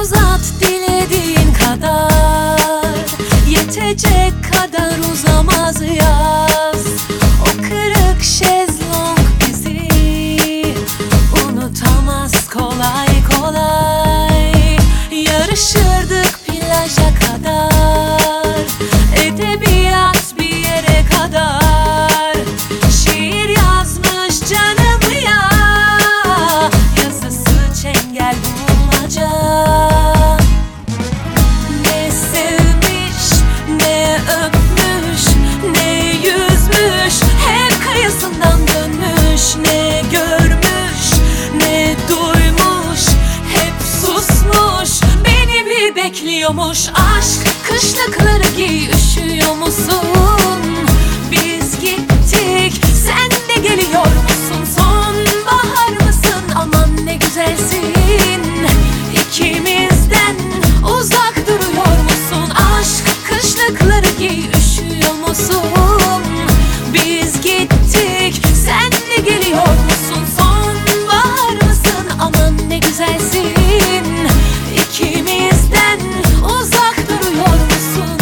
uzat dilediğin kadar, yetecek kadar uzamaz yaz. O kırık şezlong bizi unutamaz kolay kolay. Yarışırdık plaja kadar, edebiyat bir yere kadar. Şiir yazmış canım ya, yazısı çengel bulmaca. Ne sevmiş, ne öpmüş, ne yüzmüş, hep kıyısından dönmüş. Ne görmüş, ne duymuş, hep susmuş, beni bir bekliyormuş. Aşk kışlıkları giy, üşüyor musun? Biz gittik, sen de geliyor musun? Sonbahar mısın? Aman ne güzelsin. İkimizden uzak duruyor musun? Aşk kışlıkları giy, üşüyor musun? Biz gittik, sen de geliyor musun? Sonbahar mısın? Aman ne güzelsin. İkimizden uzak duruyor musun?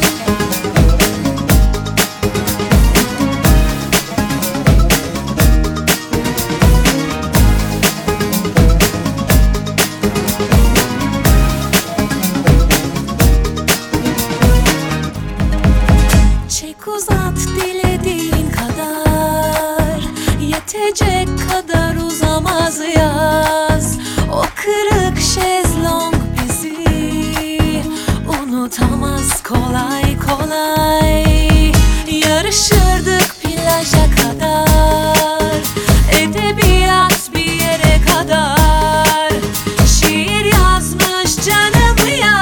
Çek uzat dilediğin kadar, yetecek kadar uzamaz yaz. O kırık şezlong bizi unutamaz kolay kolay. Yarışırdık plaja kadar, edebiyat bir yere kadar. Şiir yazmış canım ya,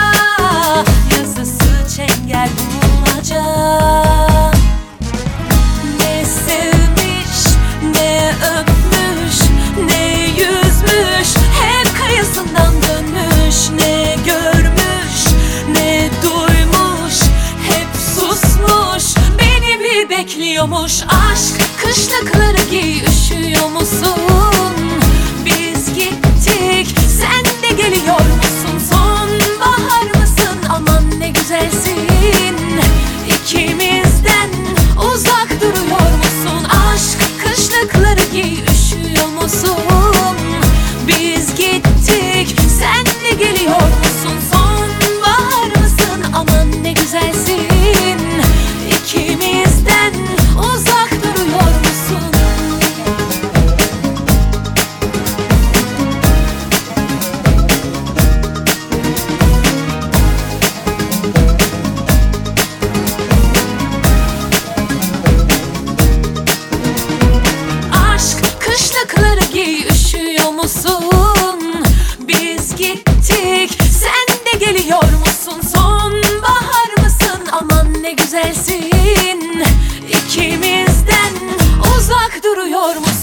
yazısı çengel bulmaca. Ne sevmiş, ne öpmüş, ne yüzmüş, hep kıyısından dönmüş. Ne görmüş, ne duymuş, hep susmuş, beni bir bekliyormuş. Aşk kışlıkları giy, üşüyor musun? Biz gittik, sen de geliyor musun? Sonbahar mısın? Aman ne güzelsin. İkimizden uzak duruyor musun? Aşk kışlıkları giy, üşüyor musun? Biz gittik, sen de geliyor musun? Sonbahar mısın? Aman ne güzelsin. İkimizden uzak duruyor musun? Aşk kışlıkları giy, üşüyor musun? Biz gittik, sen de geliyor musun? Sonbahar mısın? Aman ne güzelsin. İkimizden uzak duruyor musun?